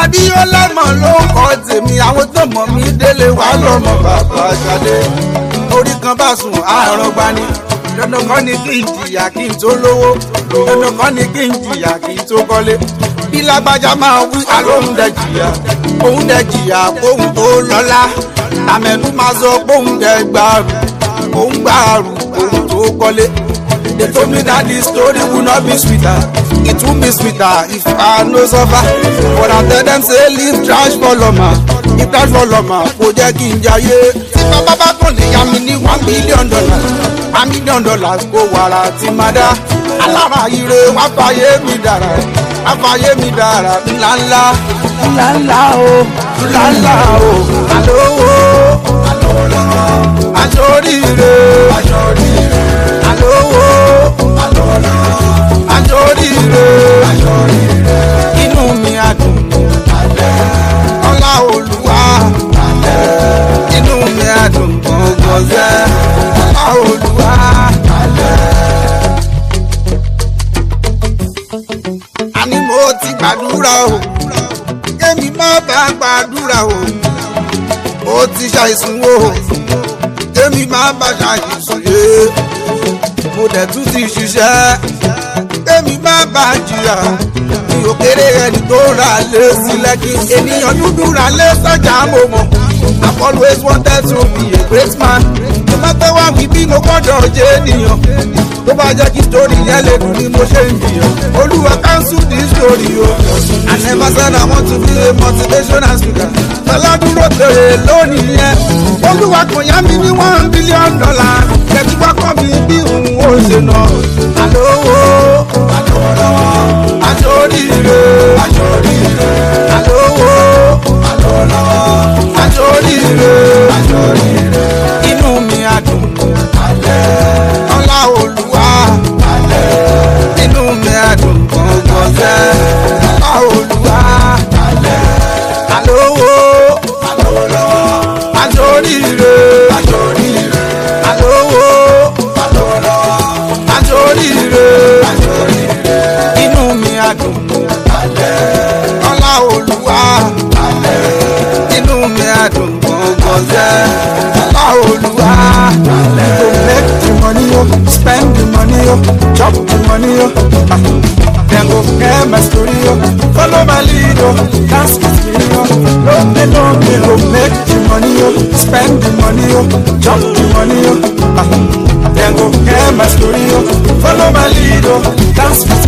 Abíọ́lá mọ̀ ló ń kọ́ tèmi àwọn tó mọ̀ mí délé wà lọ́mọ bàbá Ṣadé. Orí kan bá sùn àárọ̀ gbani. Dandan kan ni kí n jìyà kí n tó lówó. Dandan kan ni kí n jìyà kí n tó kọ́lé. Bí lágbájá máa wí àlóhùn dẹ̀ jìyà. Òun dẹ̀ jìyà kóhun tó lọ́lá. Tàmẹ̀dù máa sọ kóhun dẹ̀ gbàrú. Òun gbàrú kóhun tó kọ́lé. They told me that this story would not be sweeter. It would be sweeter if I no suffer. But I tell them say leave trash for Loma. If trash for Loma, kò jẹ́ kí n jayé. Tí bàbá bá kàn lè yá mi ní $1 million. $1 million kó wàrà tí máa dá. Alára ire wá fàyè mi dára. Wá fàyè mi dára. Ńláńlá. Ńláńlá o. Ńláńlá o. Àlówó. Àjọríire. Àjọríire. Àlówó. Àjọríire. Inú mi á dùn. Ọlá Olúwa. Inú mi á dùn gbọ̀ngàn sẹ́. Ọlá Olúwa. Àní mo ti gbàdúrà o. Kémi má bá gbàdúrà o. Mo ti ṣàìsùn o. Kémi má bá ṣàìsùn yé. Mo dẹ̀ tún ti ṣiṣẹ́. Kémi má bá jìyà. Mi ò kéré ẹni tó ra lé sílẹ̀ kí ènìyàn dúdú ra lé sọ́jà mo mọ̀. I've always wanted to be a great man. No matter what we be, mo gbọ́dọ̀ jẹ́ ènìyàn. Tó bá jẹ́ kí story yẹn lè dùn ni mo ṣe ń jìyàn. Olúwa cancel this story o. I never said I want to be a motivational speaker. Fẹlá dúró tèrè lónìí yẹn. Olúwa kò yá mi ní $1 billion. Kẹ̀tí wá kọ́ mi bí òun ò ṣe nà. Àlówó. Àjọríire. Àjọríire. Àlówó. Àjọríire. Àjọríire. Inú mi á dùn. Ọlá Olúwa. Inú mi á dùn gbọ̀ngàn sẹ́. Ọlá Olúwa. Àlówó. Àjọríire. Àjọríire. Àlówó. Àjọríire. Inú mi á dùn. Ọlá Olúwa. Inú mi á dùn gbọ̀ngàn sẹ́. Ọlá Olúwa. Make the money yo, spend the money yo, chop the money yo. Then go hear my story yo, follow my lead yo, dance with me yo. No go make the money yo, spend the money yo, chop the money yo. Then go hear my story yo, follow my lead yo, dance with me.